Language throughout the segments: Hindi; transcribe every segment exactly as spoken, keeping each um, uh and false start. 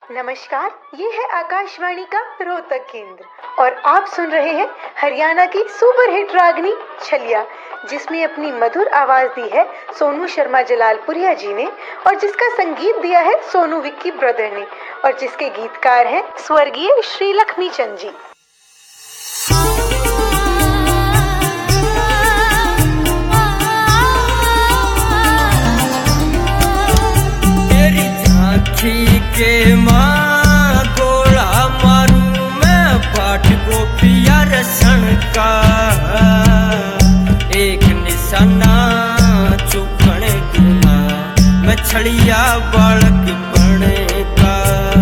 नमस्कार, ये है आकाशवाणी का रोहतक केंद्र और आप सुन रहे हैं हरियाणा की सुपरहिट रागनी छलिया, जिसमें अपनी मधुर आवाज दी है सोनू शर्मा जलालपुरिया जी ने और जिसका संगीत दिया है सोनू विक्की ब्रदर ने और जिसके गीतकार हैं स्वर्गीय श्री लक्ष्मी चंद जी। के माँ गोला मारू मैं पाठ गोपिया रसन का एक निशाना चुकने दूंगा मैं छड़िया बालक बने का।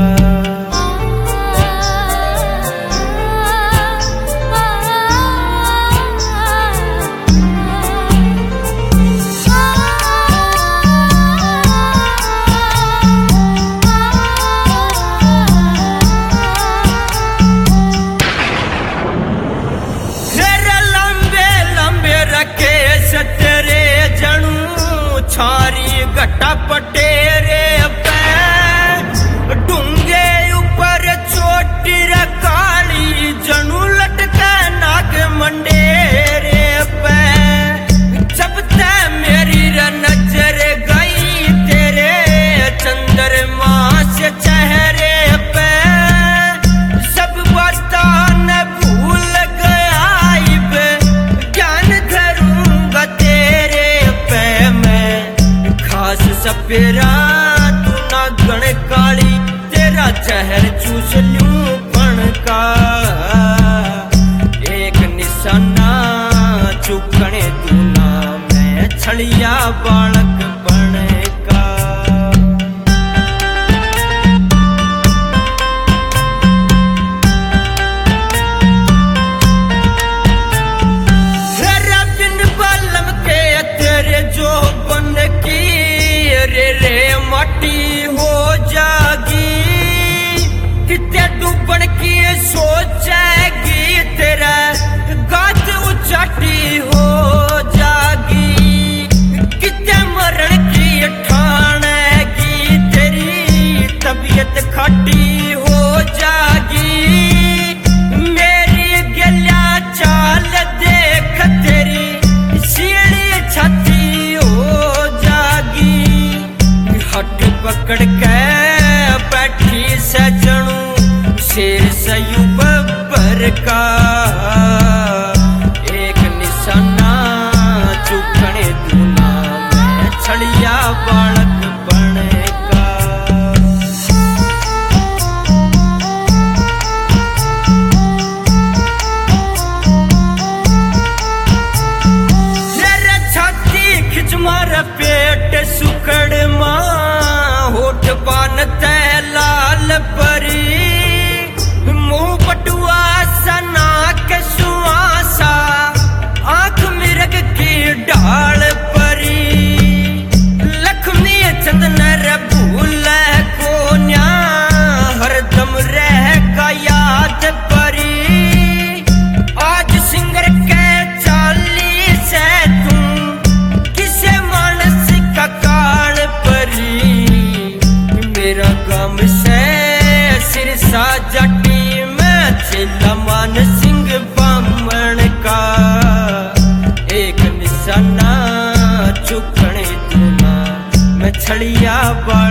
छारी घटा पटेरे पे डूंगे ऊपर चोटी काली जनू लटका नाग मंडेरे पे जब ते मेरी नजर गई तेरे चंद्रमा से चेहरे पे सब बातान भूल गया ज्ञान धरूंगा तेरे पे मैं सपेरा तू ना गण काली तेरा जहर चूस लूं पण का एक निशाना चुकने तू ना मैं छड़िया बालक बने का। तेरा बिन बलम के तेरे जो बन की रे रे माटी हो जागी कितने डूबन की सोचेगी तेरा गात उचाटी हो जागी कितने मरण की ठानेगी तेरी तबीयत खाटी हो जागी मेरी गलिया चाल देख तेरी सीढ़ी छाती हो जागी हट पकड़ के बैठी सजनू शेर सयू बब्बर का एक निशाना चुकने दूना मैं छड़िया बालक बने का। तेरा छाती खिंच मारा पेट सुकड़ मां होठ पान तै लाल परी मुंह पटुआ सना के सुआसा आंख मिर्ग की ढाल परी लक्ष्मी चंदन रे भूल को न्या हरदम रह का याद परी आज सिंगर के चाली से तुम किसे मानस का काल परी मेरा गम से सिरसा जटी में चिल्ला मान सिंह बामण का एक निशाना चुकने दूना मैं छड़िया